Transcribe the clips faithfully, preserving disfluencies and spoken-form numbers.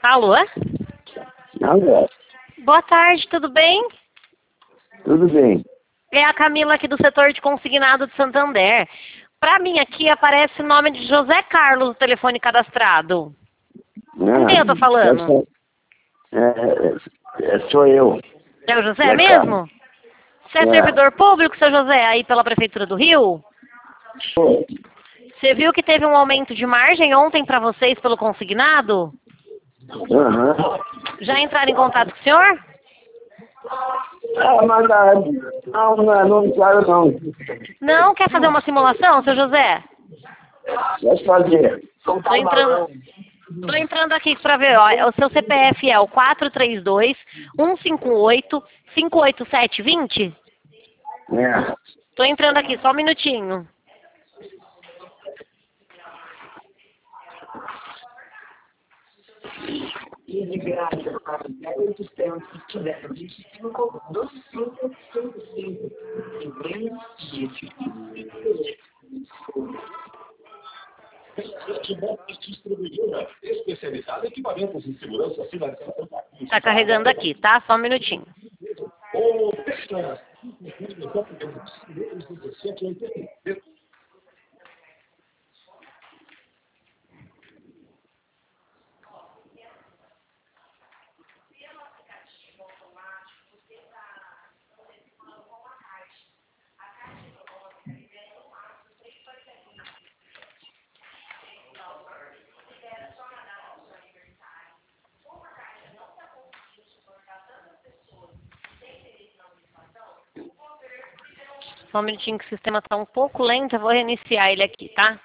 Alô? Alô? Boa tarde, tudo bem? Tudo bem. É a Camila aqui do setor de consignado de Santander. Para mim aqui aparece o nome de José Carlos no telefone cadastrado. Com quem eu tô falando? É, é, é, sou eu. É o José É mesmo? Você é, É. servidor público, seu José, aí pela Prefeitura do Rio? Sou. Você viu que teve um aumento de margem ontem para vocês pelo consignado? Aham. Já entraram em contato com o senhor? Ah, mas ah, não, não, não quero não. Não? Quer fazer uma simulação, seu José? Pode fazer. Tô entrando, tô entrando aqui para ver, ó. O seu C P F é o quatro três dois, um cinco oito, cinco oito sete dois zero? É. Tô entrando aqui, só um minutinho. E de graça para dez de tempo tiver vinte e cinco, doze, cinco, cinco, cinco. Empresa de distribuidora especializada em equipamentos de segurança financiada. Tá carregando aqui, tá? Só um minutinho. Ou Texas. Só um minutinho que o sistema tá um pouco lento, eu vou reiniciar ele aqui, tá?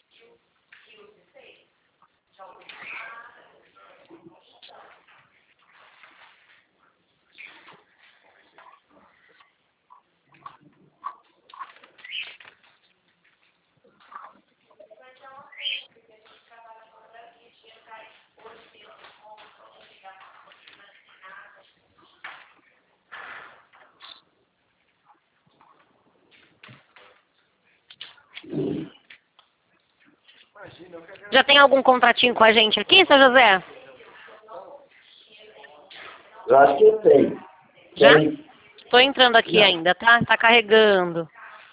Já tem algum contratinho com a gente aqui, seu José? Eu acho que tem. Já? Tem. Tô entrando aqui Não. ainda, tá? Tá carregando.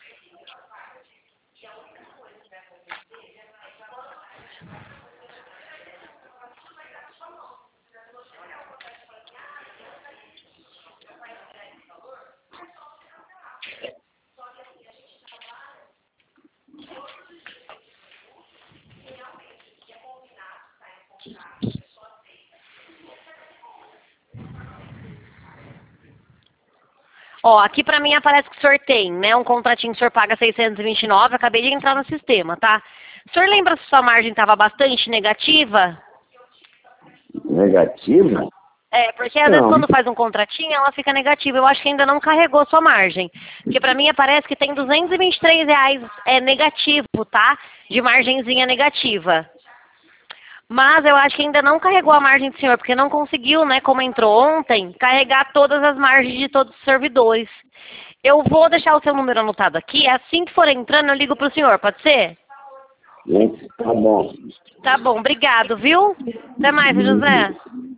Ó, aqui pra mim aparece que o senhor tem, né? Um contratinho que o senhor paga seiscentos e vinte e nove, acabei de entrar no sistema, tá? O senhor lembra se sua margem estava bastante negativa? Negativa? É, porque às Não. vezes quando faz um contratinho, ela fica negativa. Eu acho que ainda não carregou sua margem. Porque pra mim aparece que tem duzentos e vinte e três reais é, negativo, tá? De margenzinha negativa. Mas eu acho que ainda não carregou a margem do senhor, porque não conseguiu, né, como entrou ontem, carregar todas as margens de todos os servidores. Eu vou deixar o seu número anotado aqui. Assim que for entrando, eu ligo pro senhor, pode ser? Tá bom. Tá bom, obrigado, viu? Até mais, José.